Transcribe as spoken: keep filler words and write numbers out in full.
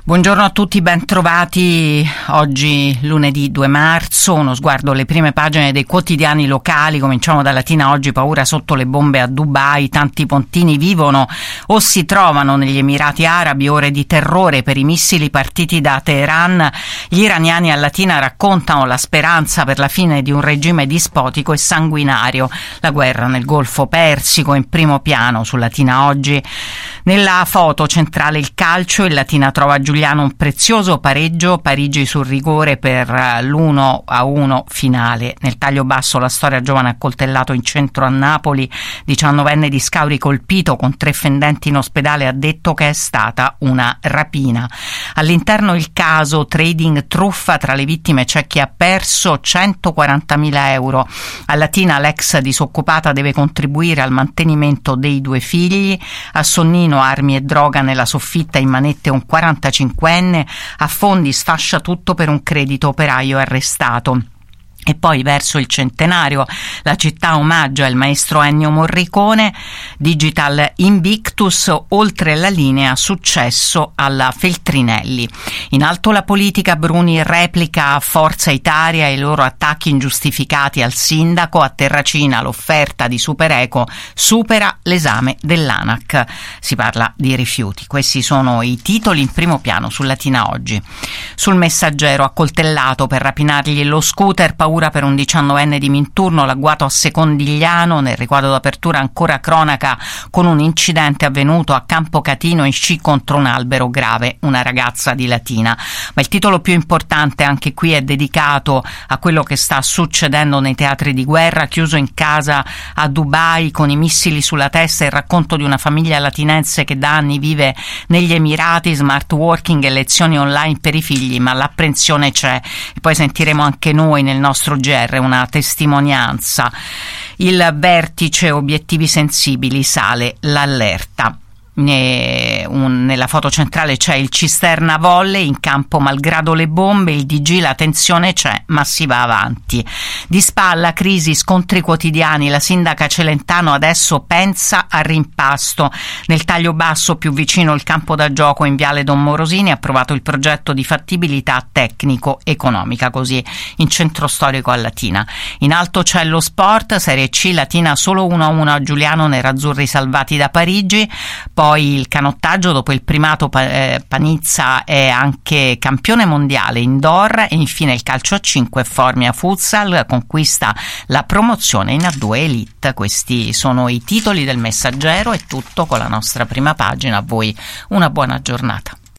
Buongiorno a tutti, ben trovati. Oggi lunedì due marzo, uno sguardo alle prime pagine dei quotidiani locali. Cominciamo da Latina Oggi, paura sotto le bombe a Dubai, tanti pontini vivono o si trovano negli Emirati Arabi, ore di terrore per i missili partiti da Teheran. Gli iraniani a Latina raccontano la speranza per la fine di un regime dispotico e sanguinario. La guerra nel Golfo Persico in primo piano su Latina Oggi. Nella foto centrale il calcio, il Latina trova Giuliano un prezioso pareggio, Parigi sul rigore per l'uno a uno finale. Nel taglio basso la storia, giovane accoltellato in centro a Napoli, diciannovenne di Scauri colpito con tre fendenti in ospedale, ha detto che è stata una rapina. All'interno il caso trading truffa, tra le vittime c'è chi ha perso centoquarantamila euro. A Latina l'ex disoccupata deve contribuire al mantenimento dei due figli. A Sonnino armi e droga nella soffitta, in manette un quarantacinquenne, a Fondi sfascia tutto per un credito operaio arrestato. E poi verso il centenario la città omaggia il maestro Ennio Morricone, Digital Invictus, oltre la linea successo alla Feltrinelli. In alto la politica, Bruni replica Forza Italia e i loro attacchi ingiustificati al sindaco. A Terracina l'offerta di Supereco supera l'esame dell'ANAC. Si parla di rifiuti. Questi sono i titoli in primo piano su Latina Oggi. Sul Messaggero, accoltellato per rapinargli lo scooter, paura per un diciannovenne di Minturno, l'agguato a Secondigliano. Nel riquadro d'apertura ancora cronaca con un incidente avvenuto a Campocatino in sci contro un albero, grave una ragazza di Latina. Ma il titolo più importante anche qui è dedicato a quello che sta succedendo nei teatri di guerra. Chiuso in casa a Dubai con i missili sulla testa, il racconto di una famiglia latinense che da anni vive negli Emirati, smart working e lezioni online per i figli, ma l'apprensione c'è. E poi sentiremo anche noi nel nostro G R una testimonianza. Il vertice obiettivi sensibili, sale l'allerta. Ne, un, nella foto centrale c'è il Cisterna Volley in campo malgrado le bombe, il D G la tensione c'è ma si va avanti. Di spalla crisi, scontri quotidiani, la sindaca Celentano adesso pensa al rimpasto. Nel taglio basso più vicino il campo da gioco in viale Don Morosini, ha approvato il progetto di fattibilità tecnico-economica, così in centro storico a Latina. In alto c'è lo sport, Serie C, Latina solo uno a uno a Giuliano, nerazzurri salvati da Parigi. Poi Poi il canottaggio, dopo il primato Panizza è anche campione mondiale indoor. E infine il calcio a cinque, Formia Futsal conquista la promozione in A due Elite. Questi sono i titoli del Messaggero, è tutto con la nostra prima pagina. A voi una buona giornata.